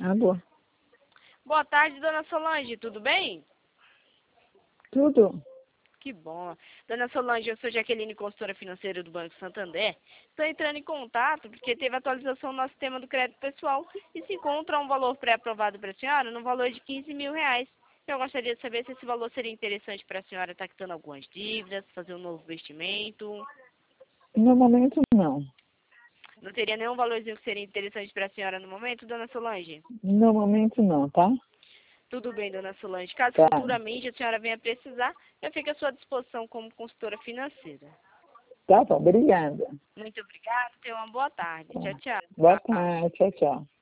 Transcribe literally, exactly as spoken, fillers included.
Alô? Boa tarde, dona Solange, tudo bem? Tudo? Que bom. Dona Solange, eu sou Jaqueline, consultora financeira do Banco Santander. Estou entrando em contato porque teve atualização no nosso tema do crédito pessoal e se encontra um valor pré-aprovado para a senhora no valor de quinze mil reais. Eu gostaria de saber se esse valor seria interessante para a senhora estar quitando algumas dívidas, fazer um novo investimento. No momento, não. Não teria nenhum valorzinho que seria interessante para a senhora no momento, dona Solange? No momento, não, tá? Tudo bem, dona Solange. Caso Tá. futuramente a senhora venha precisar, eu fico à sua disposição como consultora financeira. Tá bom, obrigada. Muito obrigada, tenha uma boa tarde. Tchau, tchau. Boa tarde, tchau, tchau.